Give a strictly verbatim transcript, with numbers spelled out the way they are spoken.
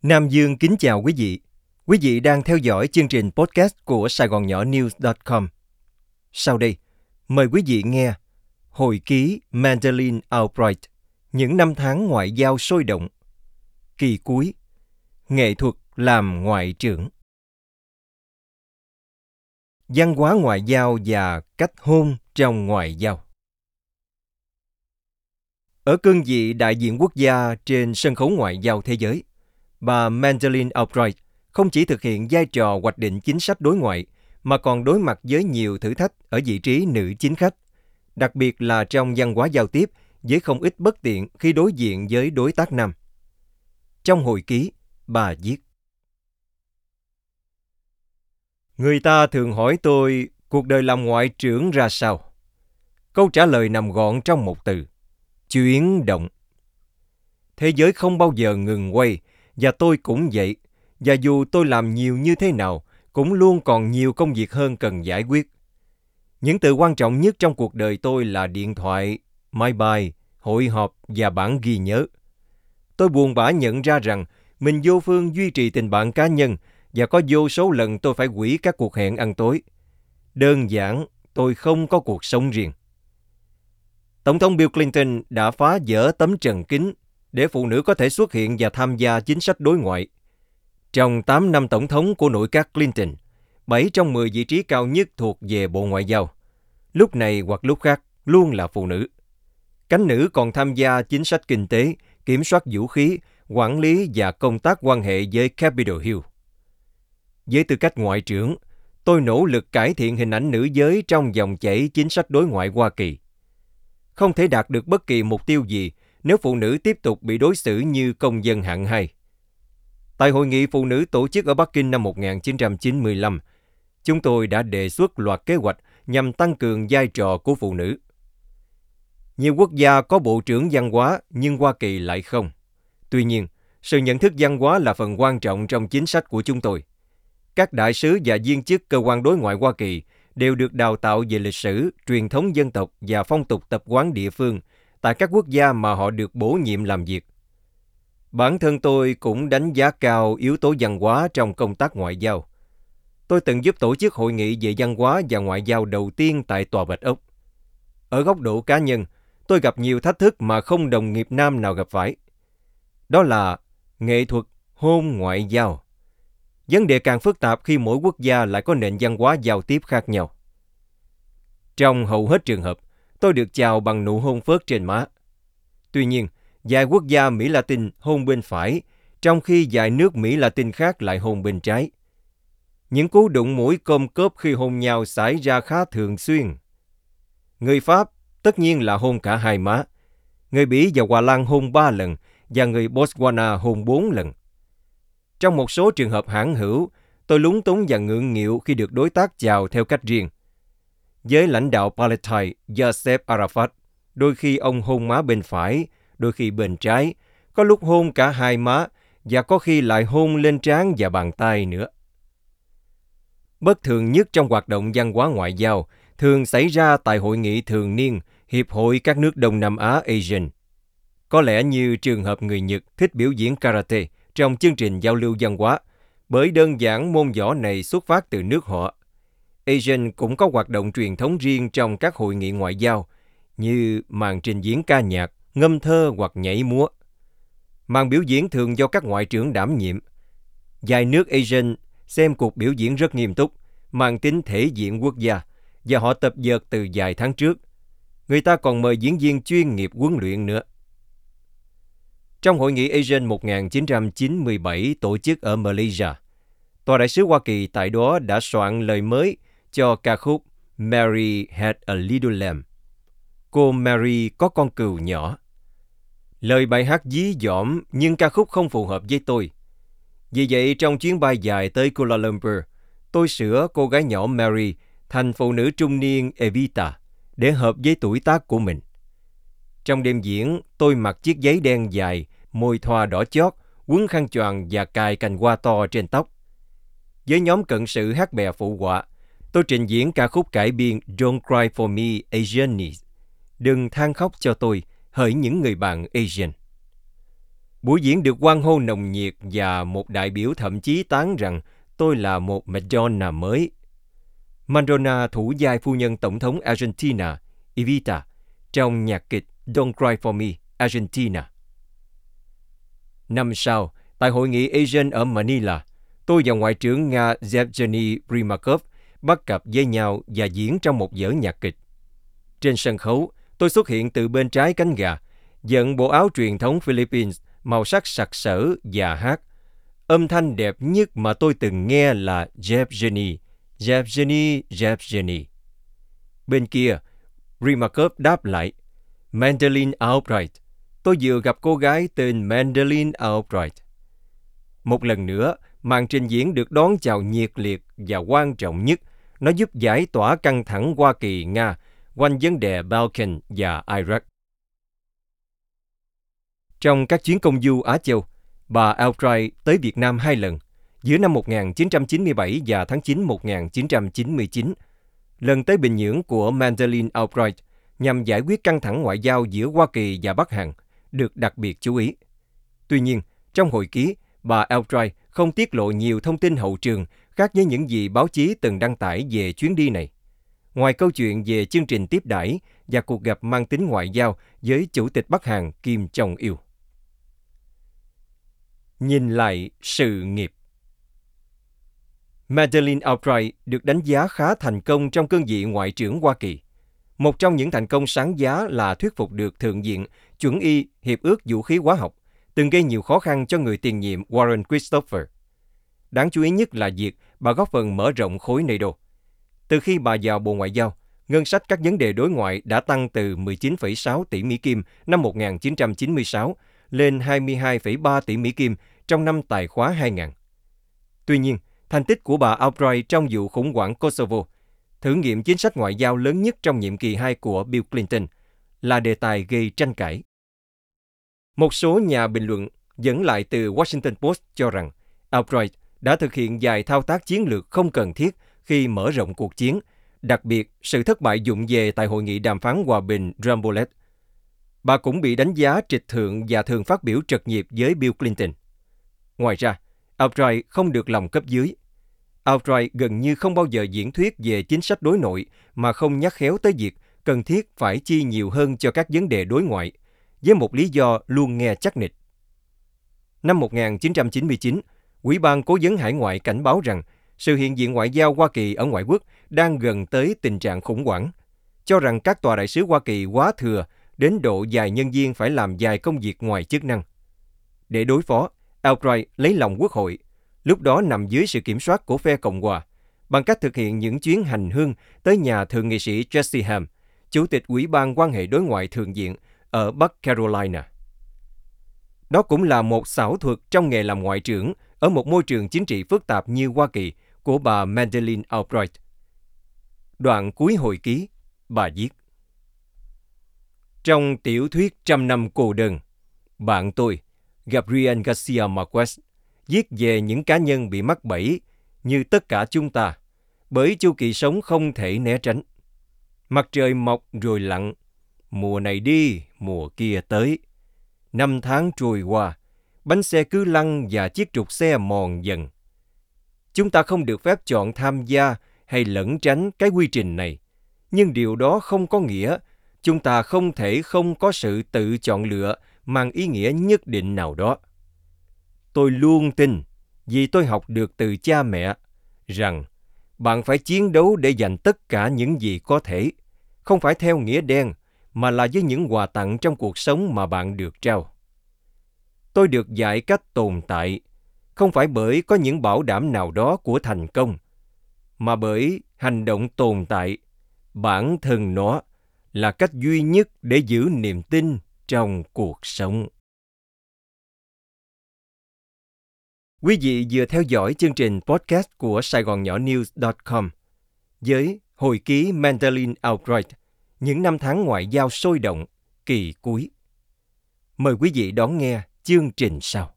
Nam Dương kính chào quý vị. Quý vị đang theo dõi chương trình podcast của Sài Gòn Nhỏ News chấm com. Sau đây, mời quý vị nghe Hồi ký Madeleine Albright, những năm tháng ngoại giao sôi động. Kỳ cuối, nghệ thuật làm ngoại trưởng. Văn hóa ngoại giao và cách hôn trong ngoại giao. Ở cương vị đại diện quốc gia trên sân khấu ngoại giao thế giới, bà Madeleine Albright không chỉ thực hiện vai trò hoạch định chính sách đối ngoại, mà còn đối mặt với nhiều thử thách ở vị trí nữ chính khách, đặc biệt là trong văn hóa giao tiếp với không ít bất tiện khi đối diện với đối tác nam. Trong hồi ký, bà viết: Người ta thường hỏi tôi cuộc đời làm ngoại trưởng ra sao. Câu trả lời nằm gọn trong một từ: chuyển động. Thế giới không bao giờ ngừng quay, và tôi cũng vậy. Và dù tôi làm nhiều như thế nào, cũng luôn còn nhiều công việc hơn cần giải quyết. Những từ quan trọng nhất trong cuộc đời tôi là điện thoại, máy bay, hội họp và bản ghi nhớ. Tôi buồn bã nhận ra rằng mình vô phương duy trì tình bạn cá nhân, và có vô số lần tôi phải hủy các cuộc hẹn ăn tối. Đơn giản, tôi không có cuộc sống riêng. Tổng thống Bill Clinton đã phá vỡ tấm trần kính để phụ nữ có thể xuất hiện và tham gia chính sách đối ngoại. Trong tám năm tổng thống của nội các Clinton, bảy trong mười vị trí cao nhất thuộc về Bộ Ngoại giao. Lúc này hoặc lúc khác luôn là phụ nữ. Cánh nữ còn tham gia chính sách kinh tế, kiểm soát vũ khí, quản lý và công tác quan hệ với Capitol Hill. Với tư cách ngoại trưởng, tôi nỗ lực cải thiện hình ảnh nữ giới trong dòng chảy chính sách đối ngoại Hoa Kỳ. Không thể đạt được bất kỳ mục tiêu gì nếu phụ nữ tiếp tục bị đối xử như công dân hạng hai. Tại hội nghị phụ nữ tổ chức ở Bắc Kinh năm một nghìn chín trăm chín mươi lăm, chúng tôi đã đề xuất loạt kế hoạch nhằm tăng cường vai trò của phụ nữ. Nhiều quốc gia có bộ trưởng văn hóa, nhưng Hoa Kỳ lại không. Tuy nhiên, sự nhận thức văn hóa là phần quan trọng trong chính sách của chúng tôi. Các đại sứ và viên chức cơ quan đối ngoại Hoa Kỳ đều được đào tạo về lịch sử, truyền thống dân tộc và phong tục tập quán địa phương tại các quốc gia mà họ được bổ nhiệm làm việc. Bản thân tôi cũng đánh giá cao yếu tố văn hóa trong công tác ngoại giao. Tôi từng giúp tổ chức hội nghị về văn hóa và ngoại giao đầu tiên tại Tòa Bạch Ốc. Ở góc độ cá nhân, tôi gặp nhiều thách thức mà không đồng nghiệp nam nào gặp phải. Đó là nghệ thuật hôn ngoại giao. Vấn đề càng phức tạp khi mỗi quốc gia lại có nền văn hóa giao tiếp khác nhau. Trong hầu hết trường hợp, tôi được chào bằng nụ hôn phớt trên má. Tuy nhiên, vài quốc gia Mỹ Latin hôn bên phải, trong khi vài nước Mỹ Latin khác lại hôn bên trái. Những cú đụng mũi côm cớp khi hôn nhau xảy ra khá thường xuyên. Người Pháp tất nhiên là hôn cả hai má. Người Bỉ và Hà Lan hôn ba lần, và người Botswana hôn bốn lần. Trong một số trường hợp hãng hữu, tôi lúng túng và ngượng nghịu khi được đối tác chào theo cách riêng. Với lãnh đạo Palestine Yasser Arafat, đôi khi ông hôn má bên phải, đôi khi bên trái, có lúc hôn cả hai má, và có khi lại hôn lên trán và bàn tay nữa. Bất thường nhất trong hoạt động văn hóa ngoại giao thường xảy ra tại hội nghị thường niên Hiệp hội các nước Đông Nam Á Asian. Có lẽ như trường hợp người Nhật thích biểu diễn karate trong chương trình giao lưu văn hóa, bởi đơn giản môn võ này xuất phát từ nước họ. Asian cũng có hoạt động truyền thống riêng trong các hội nghị ngoại giao, như màn trình diễn ca nhạc, ngâm thơ hoặc nhảy múa. Màn biểu diễn thường do các ngoại trưởng đảm nhiệm. Vài nước Asian xem cuộc biểu diễn rất nghiêm túc, mang tính thể diện quốc gia, và họ tập dượt từ vài tháng trước. Người ta còn mời diễn viên chuyên nghiệp huấn luyện nữa. Trong hội nghị Asian một nghìn chín trăm chín mươi bảy tổ chức ở Malaysia, Tòa đại sứ Hoa Kỳ tại đó đã soạn lời mới cho ca khúc Mary Had a Little Lamb. Cô Mary có con cừu nhỏ. Lời bài hát dí dỏm nhưng ca khúc không phù hợp với tôi. Vì vậy, trong chuyến bay dài tới Kuala Lumpur, tôi sửa cô gái nhỏ Mary thành phụ nữ trung niên Evita để hợp với tuổi tác của mình. Trong đêm diễn, tôi mặc chiếc giấy đen dài, môi thoa đỏ chót, quấn khăn choàng và cài cành hoa to trên tóc. Với nhóm cận sự hát bè phụ họa, tôi trình diễn ca khúc cải biên Don't Cry for Me Asianese. Đừng than khóc cho tôi, hỡi những người bạn Asian. Buổi diễn được hoan hô nồng nhiệt và một đại biểu thậm chí tán rằng tôi là một Madonna mới. Madonna thủ vai phu nhân tổng thống Argentina, Evita, trong nhạc kịch Don't Cry For Me, Argentina. Năm sau, tại hội nghị Asian ở Manila, tôi và Ngoại trưởng Nga Yevgeny Primakov bắt cặp với nhau và diễn trong một vở nhạc kịch. Trên sân khấu, tôi xuất hiện từ bên trái cánh gà, dẫn bộ áo truyền thống Philippines màu sắc sặc sỡ và hát. Âm thanh đẹp nhất mà tôi từng nghe là Yevgeny, Yevgeny, Yevgeny. Bên kia, Primakov đáp lại, Madeleine Albright. Tôi vừa gặp cô gái tên Madeleine Albright. Một lần nữa, màn trình diễn được đón chào nhiệt liệt và quan trọng nhất, nó giúp giải tỏa căng thẳng Hoa Kỳ-Nga quanh vấn đề Balkan và Iraq. Trong các chuyến công du Á Châu, bà Albright tới Việt Nam hai lần, giữa năm một nghìn chín trăm chín mươi bảy và tháng chín một nghìn chín trăm chín mươi chín. Lần tới Bình Nhưỡng của Madeleine Albright nhằm giải quyết căng thẳng ngoại giao giữa Hoa Kỳ và Bắc Hàn được đặc biệt chú ý. Tuy nhiên, trong hồi ký, bà Albright không tiết lộ nhiều thông tin hậu trường khác với những gì báo chí từng đăng tải về chuyến đi này. Ngoài câu chuyện về chương trình tiếp đãi và cuộc gặp mang tính ngoại giao với Chủ tịch Bắc Hàn Kim Jong-il. Nhìn lại sự nghiệp. Madeleine Albright được đánh giá khá thành công trong cương vị Ngoại trưởng Hoa Kỳ. Một trong những thành công sáng giá là thuyết phục được Thượng viện chuẩn y Hiệp ước Vũ khí hóa học, từng gây nhiều khó khăn cho người tiền nhiệm Warren Christopher. Đáng chú ý nhất là việc bà góp phần mở rộng khối NATO. Từ khi bà vào Bộ Ngoại giao, ngân sách các vấn đề đối ngoại đã tăng từ mười chín phẩy sáu tỷ Mỹ Kim năm một nghìn chín trăm chín mươi sáu lên hai mươi hai phẩy ba tỷ Mỹ Kim trong năm tài khóa hai nghìn. Tuy nhiên, thành tích của bà Albright trong vụ khủng hoảng Kosovo, thử nghiệm chính sách ngoại giao lớn nhất trong nhiệm kỳ hai của Bill Clinton, là đề tài gây tranh cãi. Một số nhà bình luận dẫn lại từ Washington Post cho rằng Albright đã thực hiện vài thao tác chiến lược không cần thiết khi mở rộng cuộc chiến, đặc biệt sự thất bại vụng về tại hội nghị đàm phán hòa bình Rambouillet. Bà cũng bị đánh giá trịch thượng và thường phát biểu trật nhịp với Bill Clinton. Ngoài ra, Albright không được lòng cấp dưới. Albright gần như không bao giờ diễn thuyết về chính sách đối nội mà không nhắc khéo tới việc cần thiết phải chi nhiều hơn cho các vấn đề đối ngoại, với một lý do luôn nghe chắc nịch. Năm một nghìn chín trăm chín mươi chín, Ủy ban Cố vấn Hải ngoại cảnh báo rằng sự hiện diện ngoại giao Hoa Kỳ ở ngoại quốc đang gần tới tình trạng khủng hoảng, cho rằng các tòa đại sứ Hoa Kỳ quá thừa đến độ vài nhân viên phải làm vài công việc ngoài chức năng. Để đối phó, Albright lấy lòng Quốc hội, lúc đó nằm dưới sự kiểm soát của phe Cộng hòa, bằng cách thực hiện những chuyến hành hương tới nhà thượng nghị sĩ Jesse Ham, Chủ tịch Ủy ban quan hệ đối ngoại Thượng viện ở Bắc Carolina. Đó cũng là một xảo thuật trong nghề làm ngoại trưởng ở một môi trường chính trị phức tạp như Hoa Kỳ của bà Madeleine Albright. Đoạn cuối hồi ký, bà viết: Trong tiểu thuyết Trăm năm cô đơn, bạn tôi, Gabriel Garcia Marquez, viết về những cá nhân bị mắc bẫy như tất cả chúng ta, bởi chu kỳ sống không thể né tránh. Mặt trời mọc rồi lặn, mùa này đi, mùa kia tới. Năm tháng trôi qua, bánh xe cứ lăn và chiếc trục xe mòn dần. Chúng ta không được phép chọn tham gia hay lẩn tránh cái quy trình này, nhưng điều đó không có nghĩa chúng ta không thể không có sự tự chọn lựa mang ý nghĩa nhất định nào đó. Tôi luôn tin, vì tôi học được từ cha mẹ, rằng bạn phải chiến đấu để giành tất cả những gì có thể, không phải theo nghĩa đen, mà là với những quà tặng trong cuộc sống mà bạn được trao. Tôi được dạy cách tồn tại, không phải bởi có những bảo đảm nào đó của thành công, mà bởi hành động tồn tại, bản thân nó là cách duy nhất để giữ niềm tin trong cuộc sống. Quý vị vừa theo dõi chương trình podcast của Sài Gòn Nhỏ News chấm com với hồi ký Madeleine Albright, những năm tháng ngoại giao sôi động, kỳ cuối. Mời quý vị đón nghe chương trình sau.